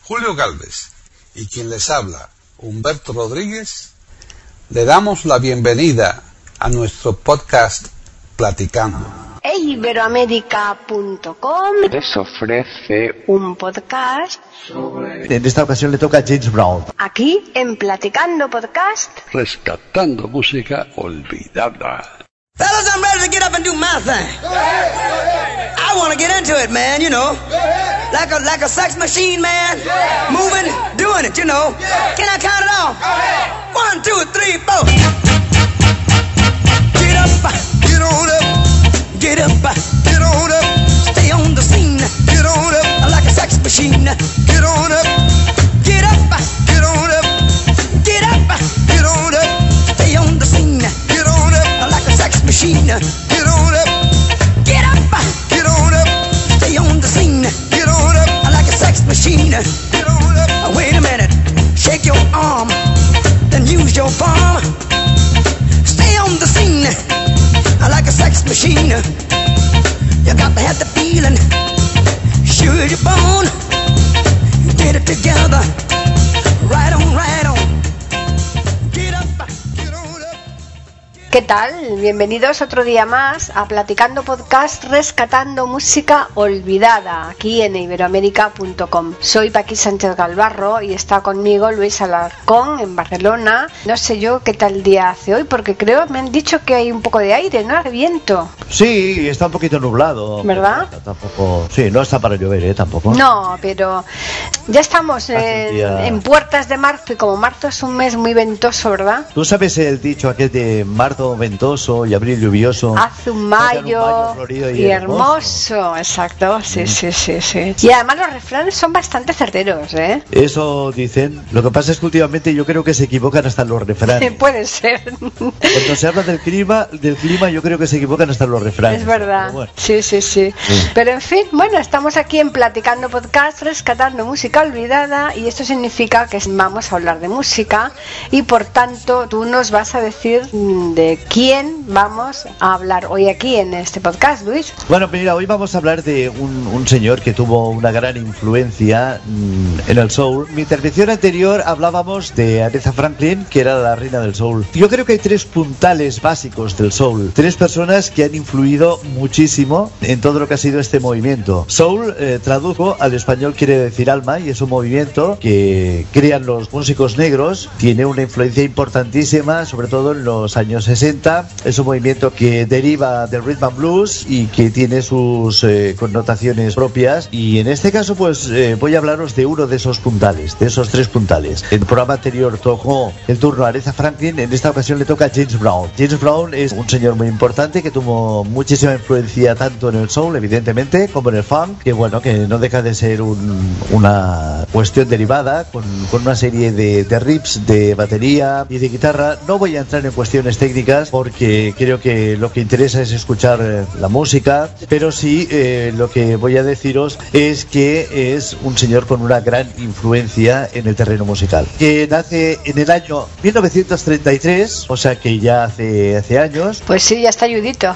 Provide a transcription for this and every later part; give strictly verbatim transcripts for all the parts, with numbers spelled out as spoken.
Julio Gálvez y quien les habla, Humberto Rodríguez, le damos la bienvenida a nuestro podcast Platicando. e iberoamérica punto com les ofrece un podcast sobre... En esta ocasión le toca a James Brown. Aquí en Platicando Podcast, rescatando música olvidada. Fellas, I'm ready to get up and do my thing. I want to get into it, man, you know. Like a like a sex machine, man. Moving, doing it, you know. Can I count it off? One, two, three, four. Get up, get on up. Get up, get on up. Stay on the scene. Get on up. Like a sex machine. Get on up. Get up, get on up. Get up, get on up. Stay on the scene. Get on up. Like a sex machine. Get on up. Get up, get on up. Stay on the scene. Get on up. Like a sex machine. Get on up. Wait a minute. Shake your arm. Then use your palm. Stay on the scene. Like a sex machine. You got to have the feeling. Sure you're born. Get it together. Right on, right on. Get up, get on up. ¿qué tal? Bienvenidos otro día más a Platicando Podcast, rescatando música olvidada, aquí en iberoamérica punto com. Soy Paqui Sánchez Galvarro y está conmigo Luis Alarcón en Barcelona. No sé yo qué tal día hace hoy, porque creo, me han dicho que hay un poco de aire, ¿no? De viento. Sí, está un poquito nublado. ¿Verdad? Tampoco, sí, no está para llover, ¿eh? Tampoco. No, pero ya estamos en, día... en puertas de marzo, y como marzo es un mes muy ventoso, ¿verdad? Tú sabes el dicho aquel de marzo ventoso y abril lluvioso. Hace un mayo, un mayo florido y, y hermoso. hermoso. Exacto, sí, mm. sí, sí, sí. Y además los refranes son bastante certeros, ¿eh? Eso dicen. Lo que pasa es que últimamente yo creo que se equivocan hasta los refranes. Puede ser. Cuando se habla del clima, del clima yo creo que se equivocan hasta los refranes. Es verdad. Bueno. Sí, sí, sí, sí. Pero en fin, bueno, estamos aquí en Platicando Podcast, rescatando música olvidada, y esto significa que vamos a hablar de música y por tanto tú nos vas a decir de quién vamos a hablar hoy aquí en este podcast, Luis. Bueno, mira, hoy vamos a hablar de un, un señor que tuvo una gran influencia mmm, en el soul. En mi intervención anterior hablábamos de Aretha Franklin, que era la reina del soul. Yo creo que hay tres puntales básicos del soul, tres personas que han influido muchísimo en todo lo que ha sido este movimiento. Soul, eh, tradujo al español, quiere decir alma, y es un movimiento que crean los músicos negros. Tiene una influencia importantísima, sobre todo en los años sesenta. Es un movimiento que deriva del rhythm and blues y que tiene sus eh, connotaciones propias, y en este caso pues eh, voy a hablaros de uno de esos puntales, de esos tres puntales. En el programa anterior tocó el turno a Aretha Franklin, en esta ocasión le toca a James Brown. James Brown es un señor muy importante que tuvo muchísima influencia tanto en el soul, evidentemente, como en el funk, que bueno, que no deja de ser un, una cuestión derivada con, con una serie de, de riffs de batería y de guitarra. No voy a entrar en cuestiones técnicas porque creo que lo que interesa es escuchar eh, la música, pero sí eh, lo que voy a deciros es que es un señor con una gran influencia en el terreno musical, que nace en el año mil novecientos treinta y tres, o sea que ya hace, hace años. Pues sí, ya está ayudito.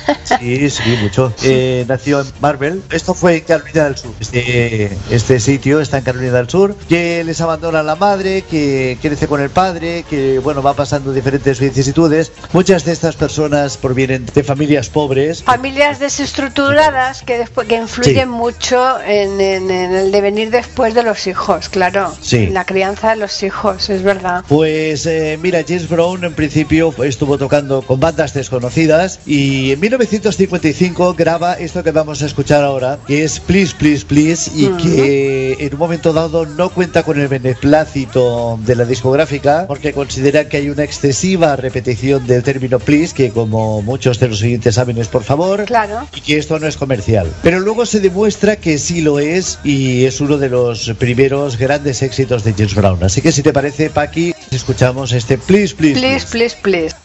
Sí, sí, mucho. Eh, nació en Marvel. Esto fue en Carolina del Sur. Este, este sitio está en Carolina del Sur, que les abandona la madre, que crece con el padre, que bueno, va pasando diferentes vicisitudes. Muchas de estas personas provienen de familias pobres. Familias desestructuradas que después que influyen sí. mucho en, en, en el devenir después de los hijos, claro. Sí. En la crianza de los hijos, es verdad. Pues eh, mira, James Brown en principio estuvo tocando con bandas desconocidas y en mil novecientos cincuenta y cinco graba esto que vamos a escuchar ahora, que es Please, Please, Please, y uh-huh. que en un momento dado no cuenta con el beneplácito de la discográfica porque considera que hay una excesiva repetición del término please, que como muchos de los oyentes saben es por favor, claro, y que esto no es comercial. Pero luego se demuestra que sí lo es, y es uno de los primeros grandes éxitos de James Brown. Así que si te parece, Paqui, escuchamos este Please, Please, Please, Please, Please, please.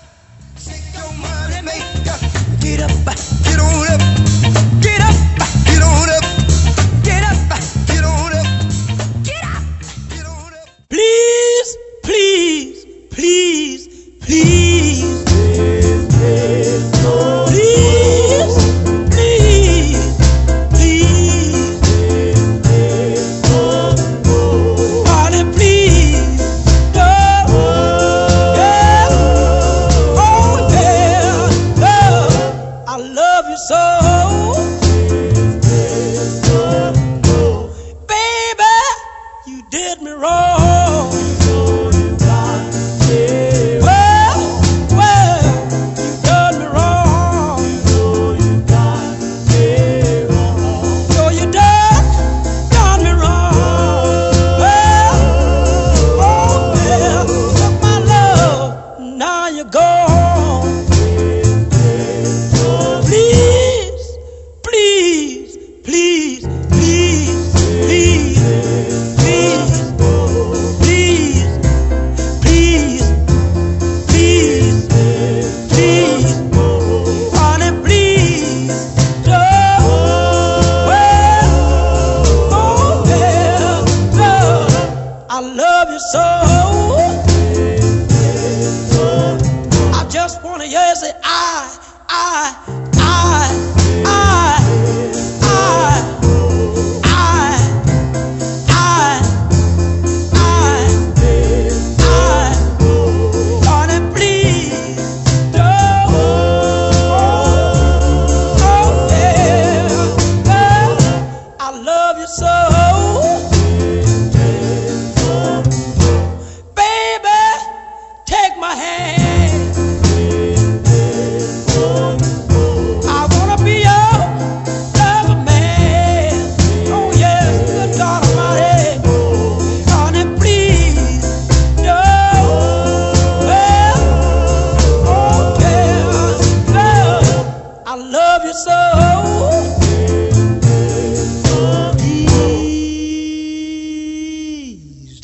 Please, please, please, please. Please, please, please.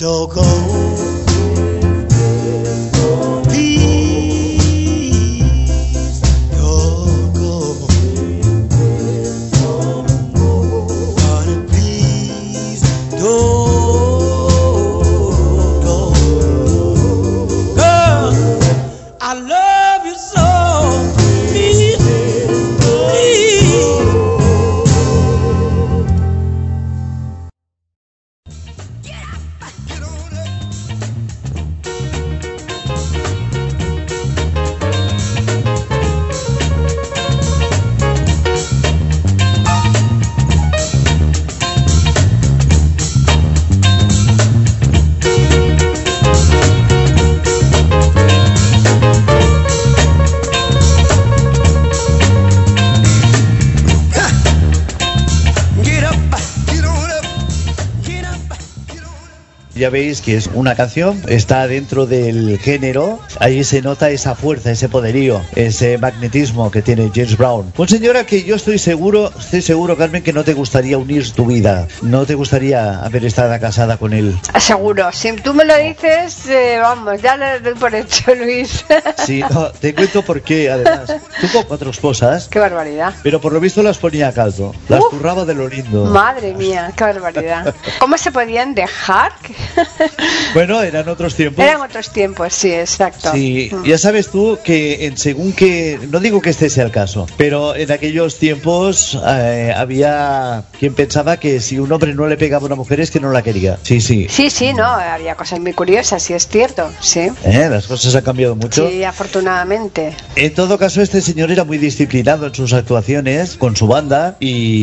Don't go. Ya veis que es una canción, está dentro del género, ahí se nota esa fuerza, ese poderío, ese magnetismo que tiene James Brown. Un señor al que yo estoy seguro, estoy seguro, Carmen, que no te gustaría unir tu vida, no te gustaría haber estado casada con él. Seguro, si tú me lo dices, eh, vamos, ya lo doy por hecho, Luis. Sí, no, te cuento por qué, además, tuvo cuatro esposas. Qué barbaridad. Pero por lo visto las ponía a caldo, las uh, curraba de lo lindo. Madre mía, qué barbaridad. ¿Cómo se podían dejar? Bueno, eran otros tiempos. Eran otros tiempos, sí, exacto. Sí, mm. ya sabes tú que en según que, no digo que este sea el caso, pero en aquellos tiempos eh, había quien pensaba que si un hombre no le pegaba a una mujer es que no la quería. Sí, sí. Sí, sí, no, había cosas muy curiosas, sí es cierto, sí. ¿Eh? Las cosas han cambiado mucho. Sí, afortunadamente. En todo caso, este señor era muy disciplinado en sus actuaciones con su banda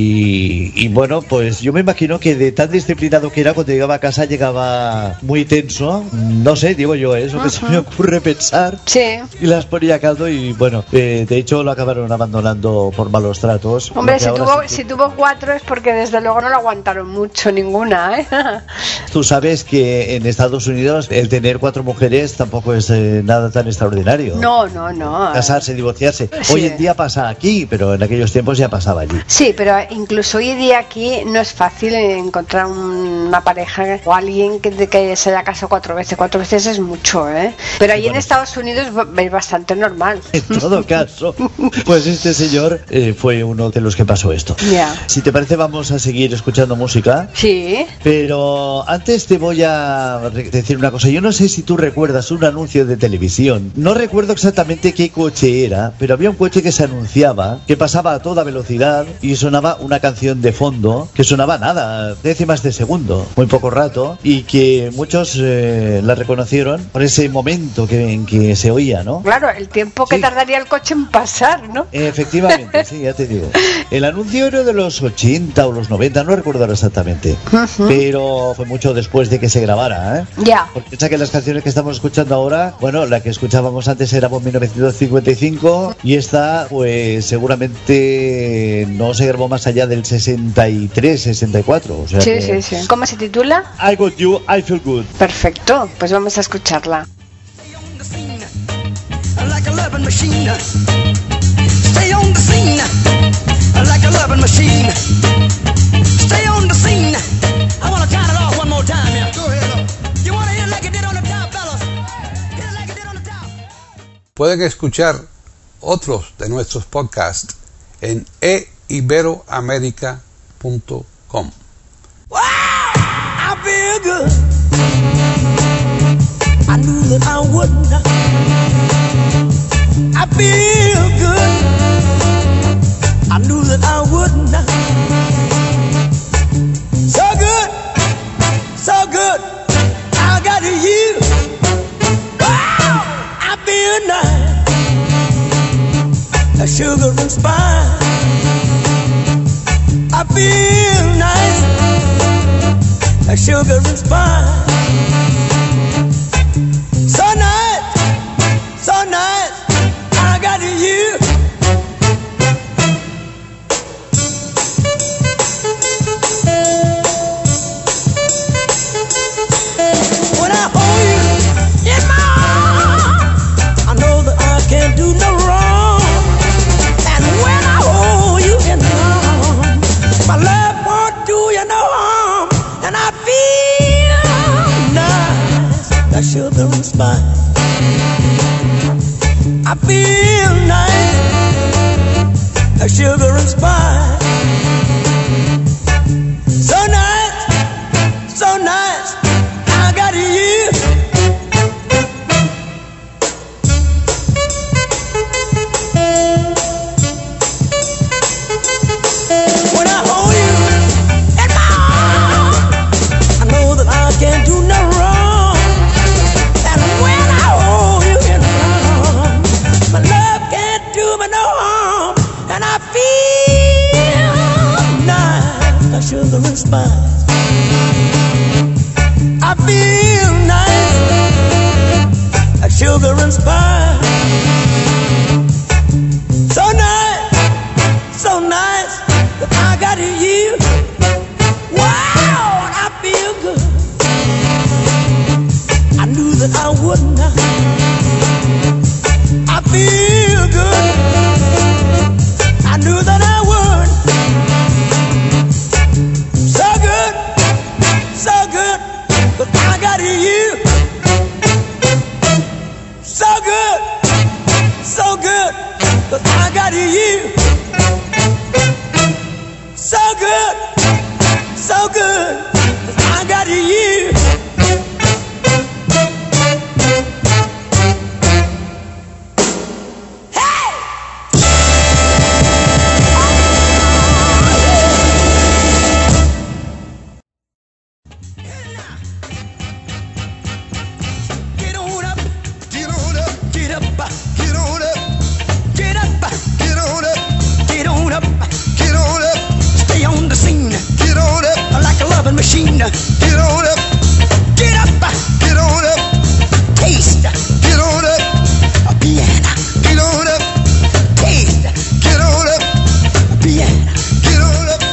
y, y bueno, pues yo me imagino que de tan disciplinado que era, cuando llegaba a casa llegaba muy tenso, no sé, digo yo, eso uh-huh. que se me ocurre pensar. Sí. Y las ponía a caldo y bueno, eh, de hecho lo acabaron abandonando por malos tratos. Hombre, si tuvo, si tuvo cuatro es porque desde luego no lo aguantaron mucho ninguna, ¿eh? Tú sabes que en Estados Unidos el tener cuatro mujeres tampoco es eh, nada tan extraordinario. No, no, no. Casarse, divorciarse. Sí. Hoy en día pasa aquí, pero en aquellos tiempos ya pasaba allí. Sí, pero incluso hoy en día aquí no es fácil encontrar una pareja o alguien que, que se haya casado cuatro veces. Cuatro veces es mucho, ¿eh? Pero ahí sí, bueno, en Estados Unidos es bastante normal. En todo caso, pues este señor eh, fue uno de los que pasó esto. Yeah. Si te parece, vamos a seguir escuchando música. Sí. Pero antes te voy a decir una cosa. Yo no sé si tú recuerdas un anuncio de televisión. No recuerdo exactamente qué coche era, pero había un coche que se anunciaba, que pasaba a toda velocidad y sonaba una canción de fondo que sonaba nada, décimas de segundo, muy poco rato, y que muchos eh, la reconocieron por ese momento que, en que se oía, ¿no? Claro, el tiempo que sí. tardaría el coche en pasar, ¿no? Efectivamente, sí, ya te digo. El anuncio era de los ochenta o los noventa, no recuerdo ahora exactamente, uh-huh. pero fue mucho después de que se grabara, ¿eh? Ya. Yeah. Porque piensa que las canciones que estamos escuchando ahora, bueno, la que escuchábamos antes era en mil novecientos cincuenta y cinco y esta, pues seguramente no se grabó más allá del sesenta y tres, sesenta y cuatro. O sea sí, que... sí, sí. ¿Cómo se titula? I Got You, I Feel Good. Perfecto, pues vamos a escucharla. Like a loving machine. Stay on the scene. Like a loving machine. Stay on the scene. I want to count it off one more time, yeah. Go ahead. You want to hear it like it did on the top, fellas? Hit it like it did on the top. Pueden escuchar otros de nuestros podcasts en e iberoamerica punto com. Wow, I feel good. I knew that I wouldn't. I feel good. I knew that I wouldn't. So good, so good. I got you. Wow, I feel nice. A sugar and spice. I feel nice. A sugar and spice. So nice, so nice. I got you. When I hold you in my arms, I know that I can't do no wrong. And when I hold you in my arms, my love won't do you no harm. And I feel nice. like sugar and spice. I feel nice like sugar and spice. So nice, so nice, I got you. When I hold you in my arms, I know that I can't do no wrong. And when I hold you in my arms, my love can't do me no harm. And I feel nice like sugar and spice. I feel nice like sugar and spice. So nice, so nice that I got you. Wow, I feel good. I knew that I would not. I feel good. I knew that I would. So good, so good, but I got you. So good, so good, but I got you. So good, so good, but I got you. Get on up, get on up, get up, get on up, get up, get on up, get on up, get on up, stay on the scene, get on up, like a loving machine, get on up, get up, get on up, taste, get on up, a piano, get on up, taste, get on up, a piano, get on up.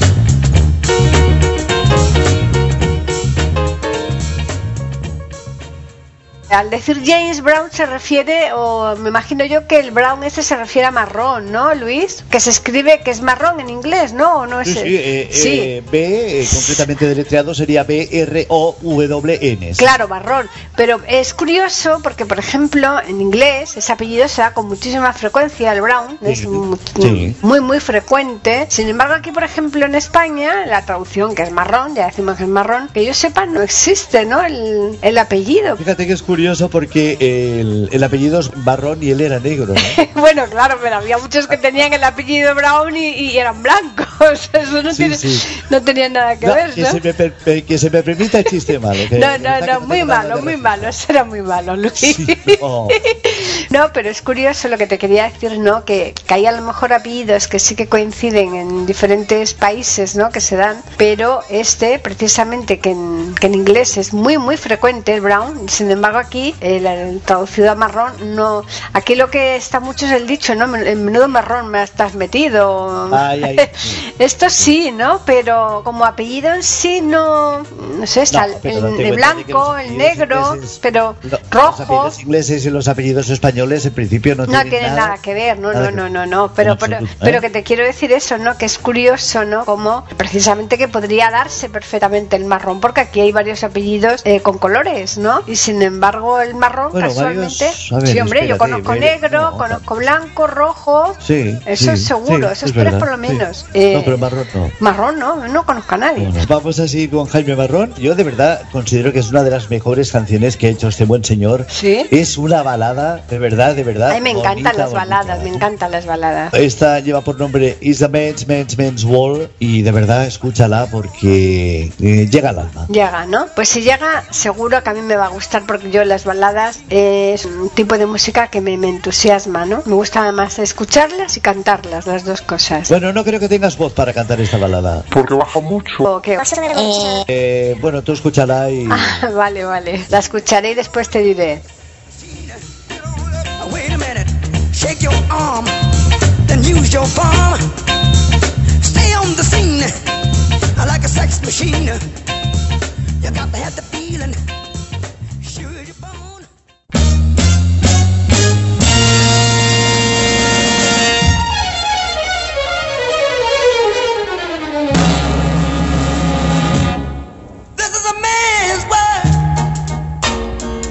Al decir James Brown se refiere, o me imagino yo que el brown ese se refiere a marrón, ¿no, Luis? Que se escribe que es marrón en inglés, ¿no? ¿O no es? Sí, sí, eh, sí. Eh, B, eh, concretamente deletreado, sería B R O W N. Claro, marrón. Pero es curioso porque, por ejemplo, en inglés ese apellido se da con muchísima frecuencia, el Brown, Sí, es sí. mu- Sí. muy, muy frecuente. Sin embargo, aquí, por ejemplo, en España, la traducción que es marrón, ya decimos que es marrón, que yo sepa, no existe, ¿no? El, el apellido. Fíjate que es curioso porque el, el apellido es marrón y él era negro, ¿no? Bueno, claro, pero había muchos que tenían el apellido Brown y, y eran blancos. Eso no, Sí, tiene, sí. no tenía nada que No, ver, que, ¿no? se me per- per- que se me permita el chiste malo. que No, de no, verdad que no, muy tengo nada malo, de muy razón. malo, eso era muy malo, Luis. Sí, oh. No, pero es curioso lo que te quería decir, ¿no? Que, que hay a lo mejor apellidos que sí que coinciden en diferentes países, ¿no? Que se dan, pero este, precisamente, que en, que en inglés es muy, muy frecuente, el Brown, sin embargo aquí, el, el traducido a marrón, no. Aquí lo que está mucho es el dicho, ¿no? En menudo marrón me estás metido. Ay, ay, sí. Esto sí, ¿no? Pero como apellido en sí no, no sé, está No, el, pero date el cuenta de que blanco, los el apellidos negro, ingleses- pero No, Los rojo. apellidos ingleses y los apellidos españoles en principio no, No tienen nada que ver, no, nada no, que no, ver. no, no, pero, En pero, absoluto, ¿eh? pero que te quiero decir eso, ¿no? Que es curioso, ¿no? Como precisamente que podría darse perfectamente el marrón, porque aquí hay varios apellidos eh, con colores, ¿no? Y sin embargo el marrón Bueno, casualmente, varios- a ver, sí, hombre, yo espérate, conozco ver- negro, no, conozco blanco, rojo, Sí, eso sí, es seguro, sí, esos es tres verdad, por lo sí. menos. No, Eh, pero marrón no. marrón, no, no conozco a nadie. Bueno, vamos así con Jaime Marrón. Yo de verdad considero que es una de las mejores canciones que ha hecho este buen señor. Sí. Es una balada, de verdad, de verdad. Ay, me bonita, encantan las bonita. baladas, me encantan las baladas. Esta lleva por nombre Is a Man's Man's Man's Wall y de verdad escúchala porque eh, llega al alma. Llega, ¿no? Pues si llega, seguro que a mí me va a gustar porque yo las baladas eh, es un tipo de música que me, me entusiasma, ¿no? Me gusta además escucharlas y cantarlas, las dos cosas. Bueno, no creo que tengas voz para cantar esta balada. Porque baja mucho. ¿O qué? Eh, bueno, tú escúchala y... Ah, vale, vale. La escucharé y después te diré. Wait a minute, shake your arm, then use your palm. Stay on the scene like a sex machine. You got to have the feeling. Sure you're born. This is a man's world.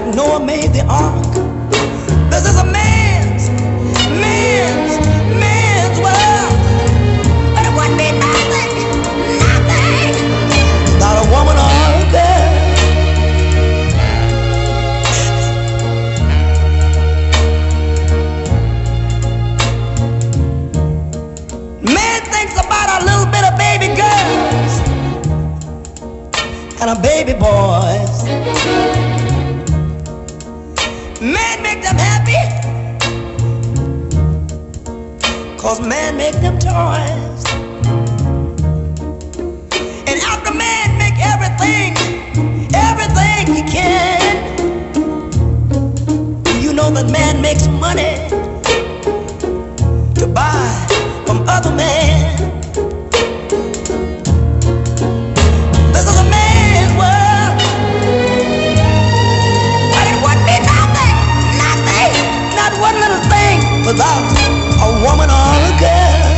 Noah made the ark. This is a man's, man's, man's world. But it wouldn't be nothing, nothing without a woman or a girl. Man thinks about a little bit of baby girls and a baby boys. Man make them happy, cause man make them toys. And after man make everything, everything he can, you know that man makes money to buy from other men. This is a man's world, but it wouldn't be nothing, nothing, not one little thing without a woman or a girl.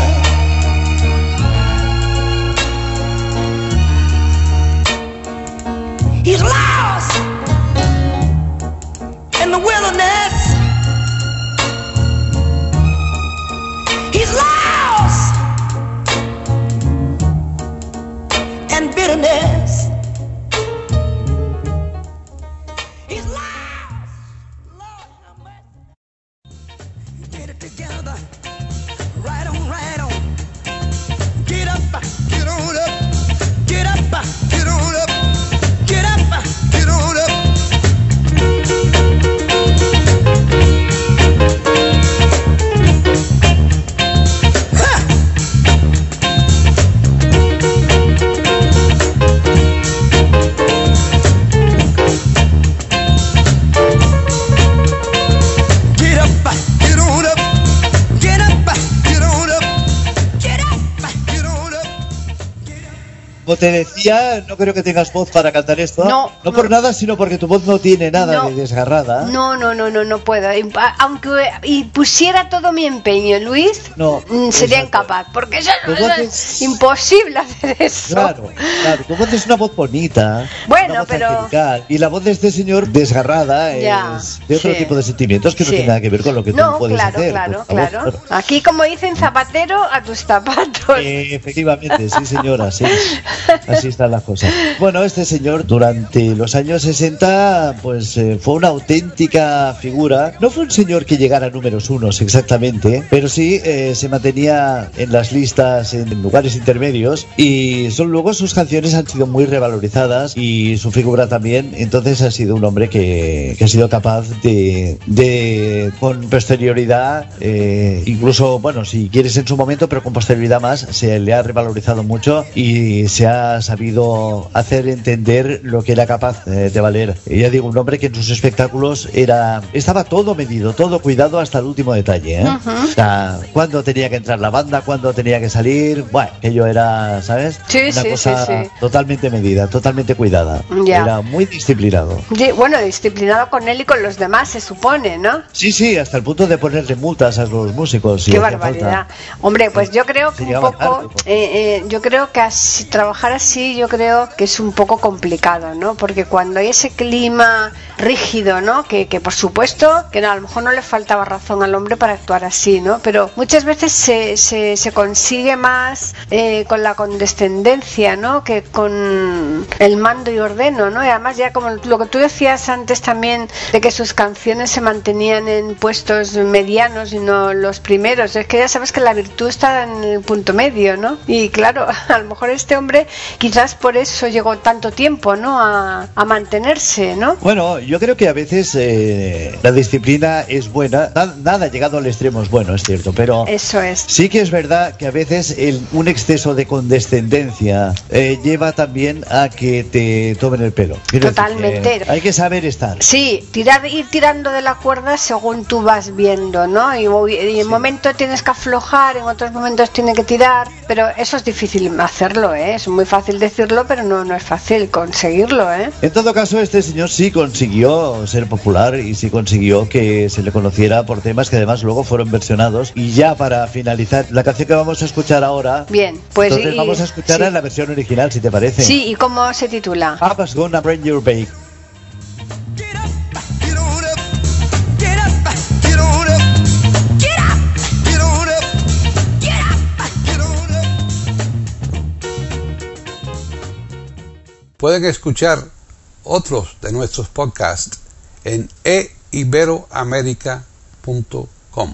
He's lost in the wilderness. He's lost in bitterness. He's lost. Lord have mercy. Get it together. Right on, right on. Get up, get on up. Get up, get on up. Get up, get on up. Como te decía, no creo que tengas voz para cantar esto. No, no por no. nada, sino porque tu voz no tiene nada No. de desgarrada. No, no, no, no, no puedo. Y- a- Aunque y pusiera todo mi empeño, Luis, No, mm, sería exacto. incapaz, porque eso, Tu eso voz es es- imposible hacer eso. Claro, claro, tu voz es una voz bonita, Bueno, una voz pero- angelical, y la voz de este señor desgarrada Ya, es de otro sí. tipo de sentimientos que no Sí. tiene nada que ver con lo que No, tú puedes claro, hacer. claro, por favor. claro. Aquí, como dicen, zapatero a tus zapatos. Eh, efectivamente, sí señora, sí. Así están las cosas. Bueno, este señor durante los años sesenta pues eh, fue una auténtica figura. No fue un señor que llegara a números unos exactamente, pero sí eh, se mantenía en las listas en lugares intermedios y son luego sus canciones han sido muy revalorizadas y su figura también. Entonces ha sido un hombre que, que ha sido capaz de, de con posterioridad, eh, incluso, bueno, si quieres en su momento, pero con posterioridad más, se le ha revalorizado mucho y se ha sabido hacer entender lo que era capaz eh, de valer. Ya digo, un hombre que en sus espectáculos era estaba todo medido, todo cuidado hasta el último detalle, ¿eh? Ujú. O sea, cuándo tenía que entrar la banda, cuándo tenía que salir, bueno, aquello era, ¿sabes? Sí, Una sí, cosa sí, sí. totalmente medida, totalmente cuidada. Ya. Era muy disciplinado. Sí, bueno, disciplinado con él y con los demás, se supone, ¿no? Sí, sí, hasta el punto de ponerle multas a los músicos. si Qué hacía barbaridad. falta. Hombre, pues yo creo Se que un llegaba poco, tarde, pues. eh, eh, yo creo que así, trabajar así, yo creo que es un poco complicado, ¿no? Porque cuando hay ese clima rígido, ¿no? Que, que por supuesto, que no, a lo mejor no le faltaba razón al hombre para actuar así, ¿no? Pero muchas veces se, se, se consigue más eh, con la condescendencia, ¿no? Que con el mando y ordeno, ¿no? Y además ya como lo que tú decías antes también, de que sus canciones se mantenían en puestos medianos y no los primeros, es que ya sabes que la virtud está en el punto medio, ¿no? Y claro, a lo mejor este hombre quizás por eso llegó tanto tiempo, ¿no? A, a mantenerse, ¿no? Bueno, yo creo que a veces eh, la disciplina es buena. Nada, nada llegado al extremo es bueno, es cierto, pero Eso es. sí que es verdad que a veces el, un exceso de condescendencia eh, lleva también a que te tomen el pelo. Quiero decir, Totalmente. eh, hay que saber estar. Sí, tirar, ir tirando de la cuerda según tú vas viendo, ¿no? Y, y en Sí. momentos tienes que aflojar, en otros momentos tienes que tirar, pero eso es difícil hacerlo, ¿eh? Es muy fácil decirlo, pero no, no es fácil conseguirlo, ¿eh? En todo caso, este señor sí consiguió ser popular y sí consiguió que se le conociera por temas que además luego fueron versionados. Y ya para finalizar, la canción que vamos a escuchar ahora, Bien, pues... entonces y- vamos a escuchar sí. en la versión original, si te parece. Sí, ¿y cómo se titula? Papa's Gonna Bring Your Bake. Get up, Pueden escuchar otros de nuestros podcasts en e iberoamerica punto com.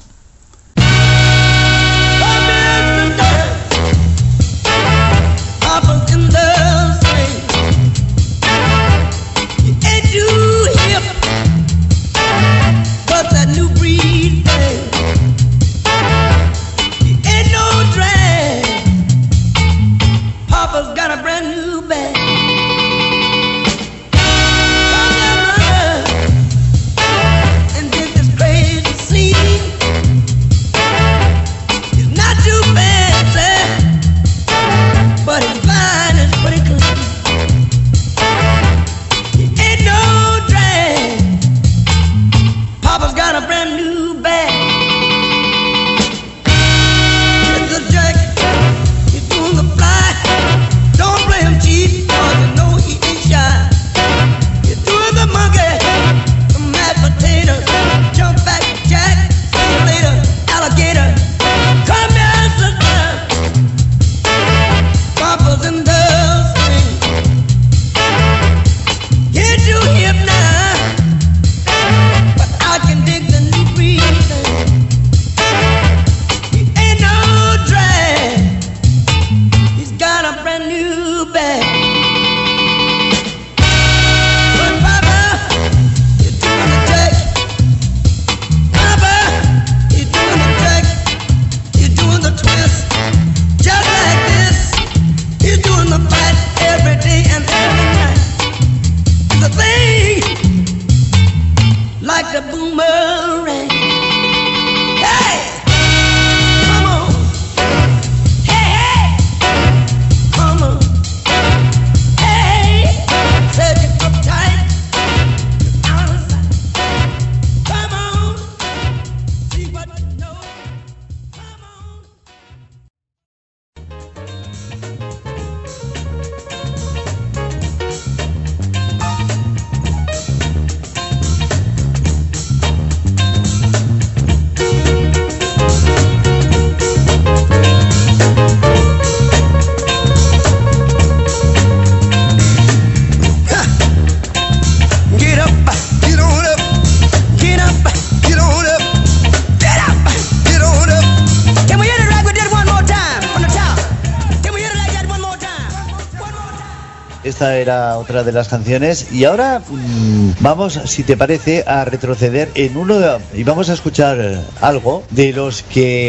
Esta era otra de las canciones y ahora mmm, vamos, si te parece, a retroceder en uno de, y vamos a escuchar algo de los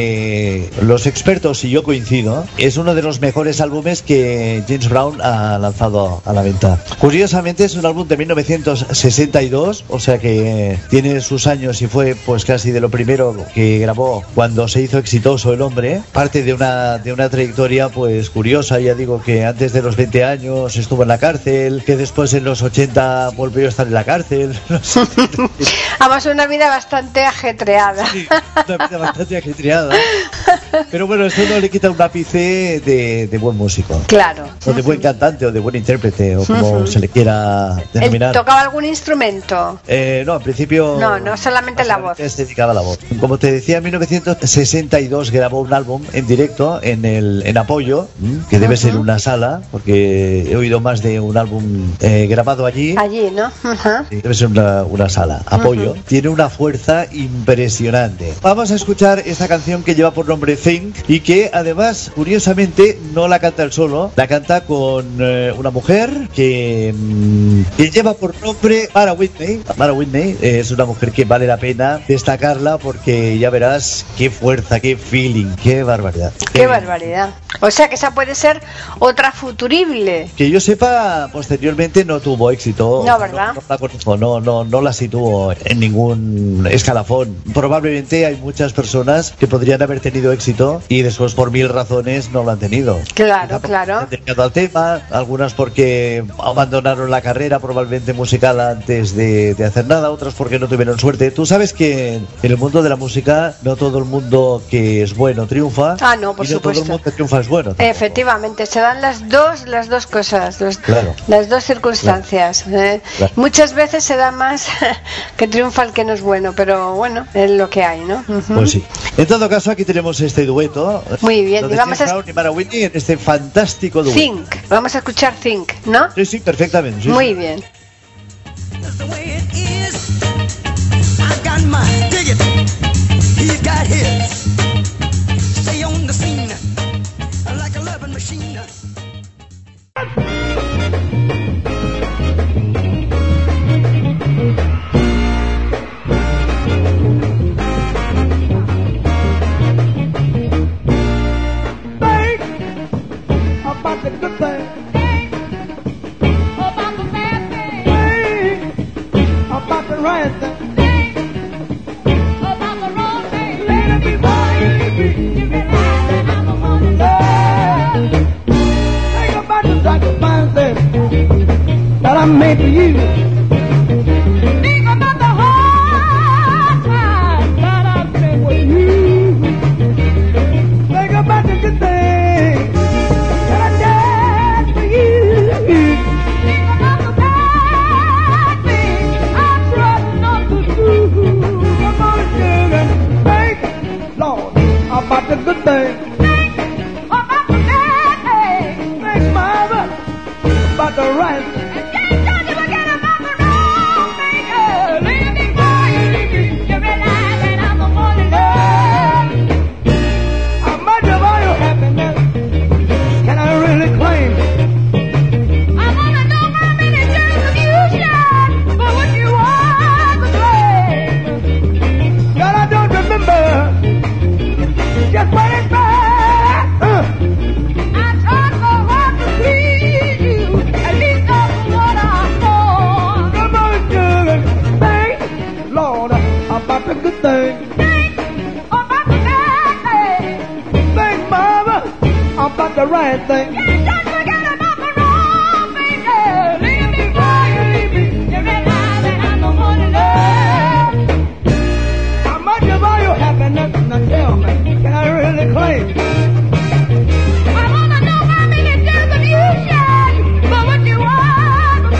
que los expertos y yo coincido, es uno de los mejores álbumes que James Brown ha lanzado a la venta. Curiosamente es un álbum de mil novecientos sesenta y dos, o sea que tiene sus años y fue pues casi de lo primero que grabó cuando se hizo exitoso el hombre, parte de una, de una trayectoria pues curiosa. Ya digo que antes de los veinte años estuvo en la cárcel, que después en los ochenta volvió a estar en la cárcel. No sé. Además, una vida bastante ajetreada. Sí, una vida bastante ajetreada. Pero bueno, esto no le quita un ápice de, de buen músico. Claro. O de buen cantante, o de buen intérprete, o como uh-huh. se le quiera denominar. ¿Tocaba algún instrumento? Eh, no, al principio... No, no, solamente la voz. Se dedicaba a la voz. Como te decía, en mil novecientos sesenta y dos grabó un álbum en directo en el en Apollo, que debe uh-huh. ser una sala, porque he oído más de un álbum eh, grabado allí. Allí, ¿no? Uh-huh. Sí, debe ser una, una sala. Apollo. Uh-huh. Tiene una fuerza impresionante. Vamos a escuchar esta canción que lleva por nombre Think y que además, curiosamente, no la canta él solo, la canta con eh, una mujer que, mmm, que lleva por nombre Mara Whitney. Mara Whitney eh, es una mujer que vale la pena destacarla porque ya verás qué fuerza, qué feeling, qué barbaridad. Qué, qué barbaridad. O sea que esa puede ser otra futurible. Que yo sepa, posteriormente no tuvo éxito. No, ¿verdad? No, no, no, no, no la situó en ningún escalafón. Probablemente hay muchas personas que podrían haber tenido éxito y después por mil razones no lo han tenido. Claro, claro. Han dedicado al tema, algunas porque abandonaron la carrera probablemente musical antes de, de hacer nada, otras porque no tuvieron suerte. Tú sabes que en el mundo de la música no todo el mundo que es bueno triunfa. Ah, no, por y no supuesto. todo el mundo que triunfa es bueno. Tampoco. Efectivamente, se dan las dos, las dos cosas, los, claro. las dos circunstancias. Claro. ¿eh? Claro. Muchas veces se da más que triunfa el que no es bueno, pero bueno, es lo que hay, ¿no? Uh-huh. Pues sí. En todo caso, aquí tenemos este dueto. Muy bien, y vamos a... Brown y Mara Whitney en este fantástico dueto. Think, vamos a escuchar Think, ¿no? Sí, sí, perfectamente. Sí, Muy sí. bien. That's the way it is. I've got mine, dig it. He's got his. Stay on the scene like a loving machine. Think about the good thing. About the bad thing. Think about the right thing. Think about the wrong thing. Let me buy you. You realize that I'm the one in love. Think about the sacrifices that I made for you. Think about the hard times that I spent with you. Think about the good things that I did for you. Think about the bad things I tried not to do. Come on, sugar, think, Lord, about the good things. Think about the bad things. Think, Mother, about the right things. And don't you forget about the wrong things. Oh, leave me for you. You realize that I'm the one in love. How much of all your happiness can I really claim? I wanna know how many tears of you shed for what you want to blame. God, I don't remember just what it's bad. Uh. I tried so hard to please you, at least that's what I thought. Come on, sugar, think, Lord, about the good things. Think about the bad things. Think, Mama, about the right thing. Yeah, don't forget about the wrong thing. Yeah, leave me for you, leave me. You realize that I'm the one in love. How much of all your happiness, now tell me, can I really claim? I wanna know how many tears of you shed for what you want to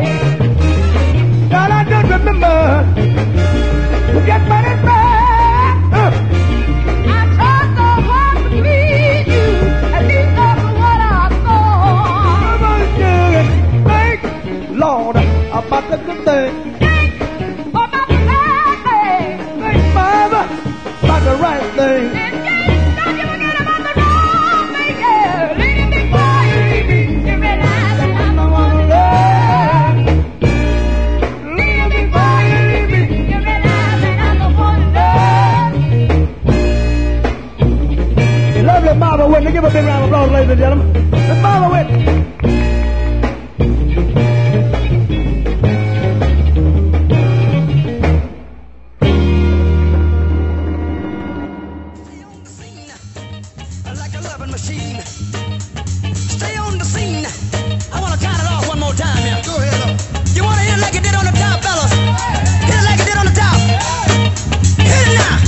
say. God, I don't remember just what it's bad. Uh. I tried so hard to please you, at least that's what I thought. Come on, sugar, think, Lord, about the good thing. Think about the bad thing. Think, Mother, about the right thing. And just don't you forget about the wrong thing. Yeah, leave me for you, leave me. You realize that I'm the one in love. Leave me for you, leave me. You realize that I'm the one in love. Lovely Martha Whitney. Give a big round of applause, ladies and gentlemen. Miss Martha Whitney. Stay on the scene like a loving machine. Stay on the scene. I wanna count it off one more time here. Go ahead. You wanna hit it like it did on the top, fellas? Hit it like it did on the top. Hit it now.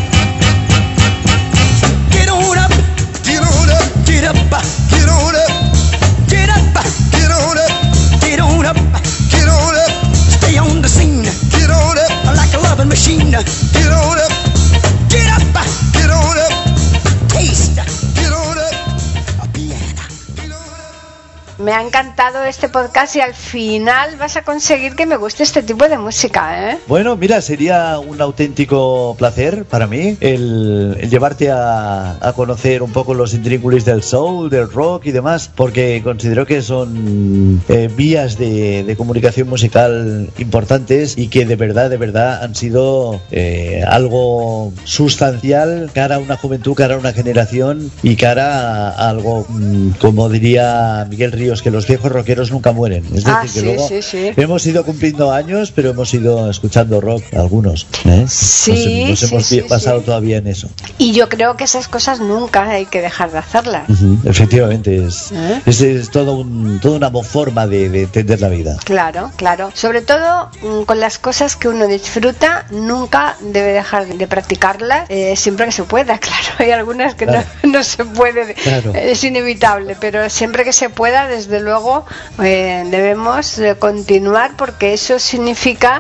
Get on up. Get on up. Get up. Get on up. Get up. Get on up. Get on up. Get on up. Stay on the scene. Get on up. Like a loving machine. Get on up. Get up. Get on up. Taste. Get on up. A piano. Get on up. Me ha encantado este podcast y al final vas a conseguir que me guste este tipo de música, ¿eh? Bueno, mira, sería un auténtico placer para mí el, el llevarte a, a conocer un poco los intrínculos del soul, del rock y demás, porque considero que son eh, vías de, de comunicación musical importantes y que de verdad, de verdad han sido eh, algo sustancial cara a una juventud, cara a una generación y cara a algo, mm, como diría Miguel Ríos, que los viejos rockeros nunca mueren. Es decir, Ah, que sí, luego sí, sí. hemos ido cumpliendo años, pero hemos ido escuchando rock algunos. ¿eh? Sí, nos, nos sí, hemos sí, pasado sí. todavía en eso. Y yo creo que esas cosas nunca hay que dejar de hacerlas. Ujú, efectivamente, es, ¿Eh? es, es todo un, toda una forma de, de entender la vida. Claro, claro. Sobre todo mm, con las cosas que uno disfruta, nunca debe dejar de practicarlas, eh, siempre que se pueda. Claro, hay algunas que Claro. no, no se puede, Claro. es inevitable, pero siempre que se pueda, desde luego, eh, debemos eh, continuar, porque eso significa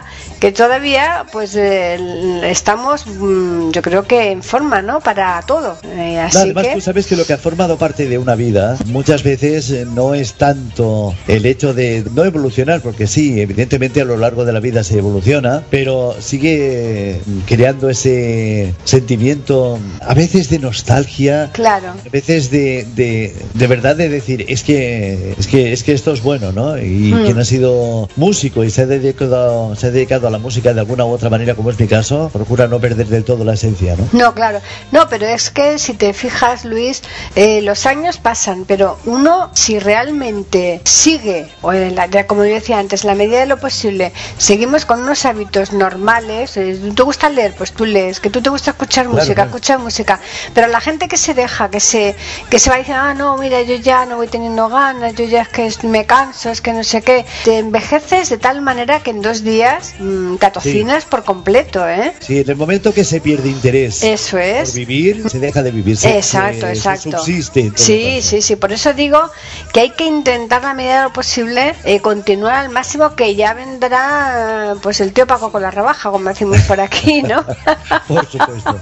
que todavía pues eh, estamos, mm, yo creo que en forma, ¿no? Para todo. Eh, así No, además, que... tú sabes que lo que ha formado parte de una vida muchas veces eh, no es tanto el hecho de no evolucionar, porque sí, evidentemente a lo largo de la vida se evoluciona, pero sigue creando ese sentimiento a veces de nostalgia, Claro. a veces de, de, de verdad de decir es que es que es que esto es bueno, ¿no? Y Mm. quien ha sido músico y se ha dedicado se ha dedicado a la música de alguna u otra manera, como es mi caso, procura no perder del todo la esencia, ¿no? No, claro. No, pero es que si te fijas, Luis, eh, los años pasan, pero uno, si realmente sigue, o en la, como yo decía antes, en la medida de lo posible, seguimos con unos hábitos normales. Eh, ¿te gusta leer? Pues tú lees. ¿Que tú te gusta escuchar Claro, música? claro. Escucha música. Pero la gente que se deja, que se que se va diciendo, ah, no, mira, yo ya no voy teniendo ganas, yo ya es que me canso, es que no sé qué, te envejeces de tal manera que en dos días mmm, te atocinas por completo, ¿eh? Sí, en el momento que se pierde interés Eso es. por vivir, se deja de vivir. Se, Exacto, se- se exacto. subsiste. en todo Sí, caso. sí, sí. Por eso digo que hay que intentar, a medida de lo posible, eh, continuar al máximo, que ya vendrá, pues el tío Paco con la rebaja, como decimos por aquí, ¿no? Por supuesto.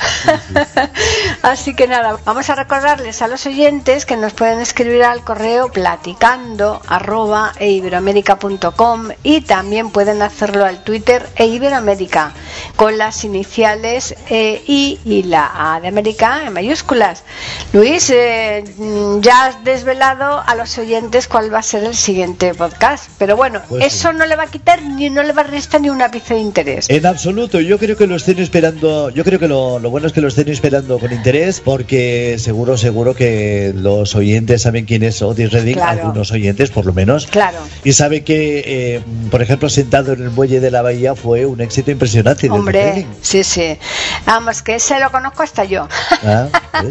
Así que nada, vamos a recordarles a los oyentes que nos pueden escribir al correo platicando arroba e iberoamérica punto com, y también pueden hacerlo al Twitter e Iberoamérica con las iniciales eh, I y la A de América en mayúsculas. Luis, eh, mm, ya has desvelado a los oyentes cuál va a ser el siguiente podcast, pero bueno, Pues eso sí. no le va a quitar ni no le va a restar ni un ápice de interés. En absoluto, yo creo que lo estén esperando, yo creo que lo, lo bueno es que lo estén esperando con interés, porque seguro, seguro que los oyentes saben quién es Otis Redding, Claro. algunos oyentes por lo menos, Claro. y saben que, eh, por ejemplo, Sentado en el Muelle de la Bahía fue un éxito impresionante de Otis Hombre, Redding. sí, sí. Vamos, que ese lo conozco hasta yo. Ah, ¿ves?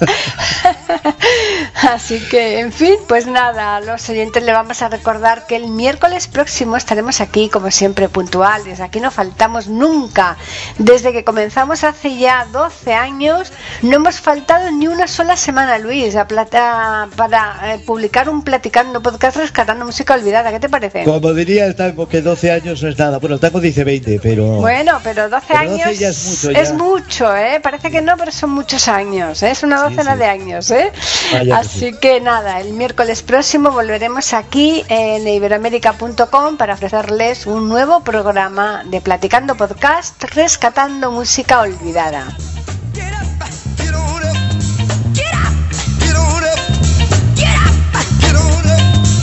Así que, en fin, pues nada, a los oyentes le vamos a recordar que el miércoles próximo estaremos aquí, como siempre, puntuales. Aquí no faltamos nunca. Desde que comenzamos hace ya doce años, no hemos faltado ni una sola semana, Luis, a plata, para eh, publicar un Platicando Podcast Rescatando Música Olvidada. ¿Qué te parece? Como diría el tango, que doce años no es nada. Bueno, el tango dice veinte, pero... Bueno, pero doce Pero años doce ya es mucho, ya. es mucho, ¿eh? Parece que no, pero son muchos años, ¿eh? Es una Sí, docena sí. de años, ¿eh? Vaya que Así sí. que nada, el miércoles próximo volveremos aquí en iberoamérica punto com para ofrecerles un nuevo programa de Platicando Podcast Rescatando Música Olvidada. Get up, get on up, get up, get on up, get up, get on up.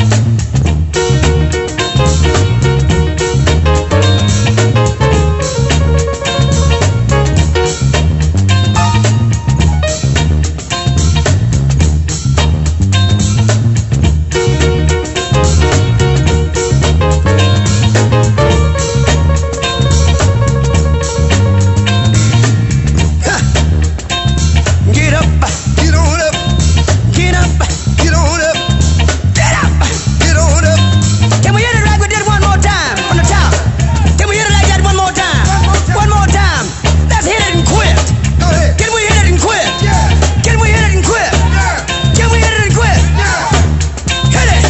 Get up, get on up, get up, get on up, get up, get on up. Can we hit it like we did one more time from the top? Can we hit it like that one more time? One more time. Let's hit it and quit. Go ahead. Can we hit it and quit? Yeah. Can we hit it and quit? Yeah. Can we hit it and quit? Yeah. Hit it.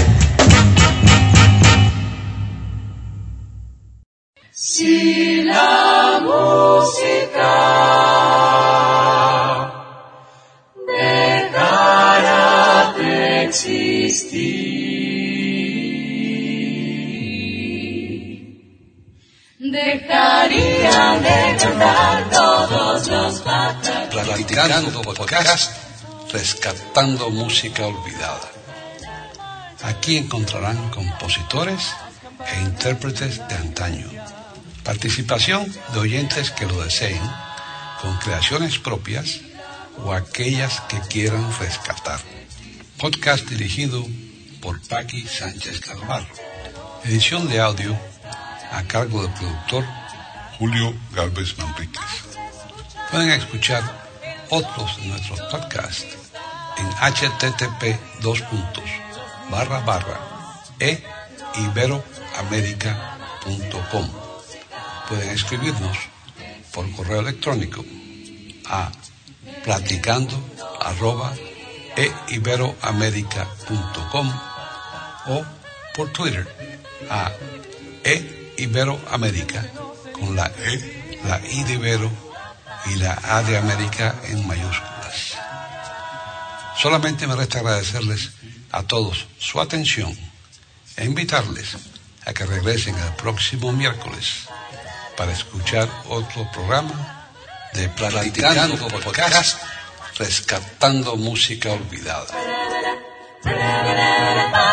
Si la música dejara de existir, dejaría de cantar todos los patas. Platicando Podcast Rescatando Música Olvidada. Aquí encontrarán compositores e intérpretes de antaño. Participación de oyentes que lo deseen, con creaciones propias o aquellas que quieran rescatar. Podcast dirigido por Paqui Sánchez Calvarro. Edición de audio a cargo del productor Julio Galvez Manríquez. Pueden escuchar otros de nuestros podcasts en http dos puntos barra barra e iberoamerica punto com. Pueden escribirnos por correo electrónico a platicando arroba e iberoamerica punto com o por Twitter a e Iberoamérica, con la E, la I de Ibero y la A de América en mayúsculas. Solamente me resta agradecerles a todos su atención e invitarles a que regresen el próximo miércoles para escuchar otro programa de Platicando Podcast, rescatando música olvidada.